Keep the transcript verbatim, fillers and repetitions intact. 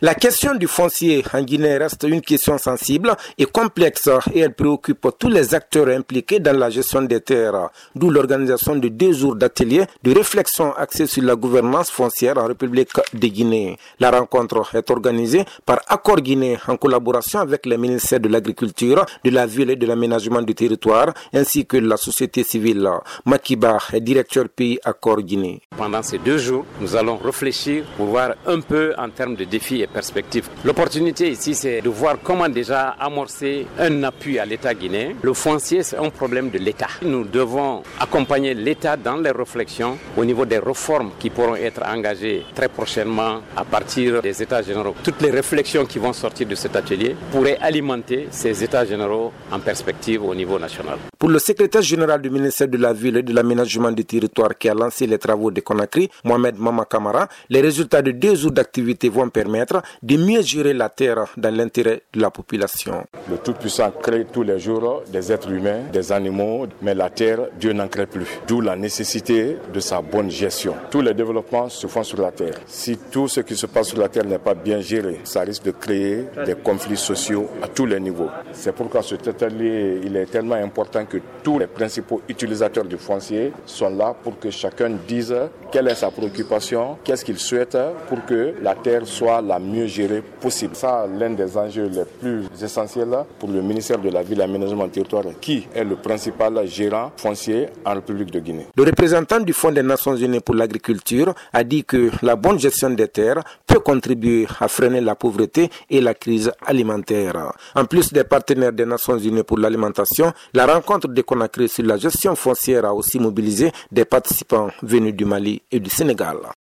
La question du foncier en Guinée reste une question sensible et complexe et elle préoccupe tous les acteurs impliqués dans la gestion des terres, d'où l'organisation de deux jours d'ateliers de réflexion axés sur la gouvernance foncière en République de Guinée. La rencontre est organisée par Accord Guinée en collaboration avec les ministères de l'Agriculture, de la Ville et de l'Aménagement du territoire ainsi que la société civile. Makiba est directeur pays Accord Guinée. Pendant ces deux jours, nous allons réfléchir pour voir un peu en termes de défis et perspectives. L'opportunité ici, c'est de voir comment déjà amorcer un appui à l'État guinéen. Le foncier, c'est un problème de l'État. Nous devons accompagner l'État dans les réflexions au niveau des réformes qui pourront être engagées très prochainement à partir des États généraux. Toutes les réflexions qui vont sortir de cet atelier pourraient alimenter ces États généraux en perspective au niveau national. Pour le secrétaire général du ministère de la Ville et de l'Aménagement du territoire qui a lancé les travaux de Conakry, Mohamed Mama Kamara, les résultats de deux jours d'activité vont permettre de mieux gérer la terre dans l'intérêt de la population. Le Tout-Puissant crée tous les jours des êtres humains, des animaux, mais la terre, Dieu n'en crée plus. D'où la nécessité de sa bonne gestion. Tous les développements se font sur la terre. Si tout ce qui se passe sur la terre n'est pas bien géré, ça risque de créer des conflits sociaux à tous les niveaux. C'est pourquoi cet atelier, il est tellement important que tous les principaux utilisateurs du foncier sont là pour que chacun dise quelle est sa préoccupation, qu'est-ce qu'il souhaite pour que la terre soit la mieux gérée possible. Ça, l'un des enjeux les plus essentiels pour le ministère de la Ville et de l'Aménagement du territoire, qui est le principal gérant foncier en République de Guinée. Le représentant du Fonds des Nations Unies pour l'agriculture a dit que la bonne gestion des terres peut contribuer à freiner la pauvreté et la crise alimentaire. En plus des partenaires des Nations Unies pour l'alimentation, la rencontre de Conakry sur la gestion foncière a aussi mobilisé des participants venus du Mali et du Sénégal.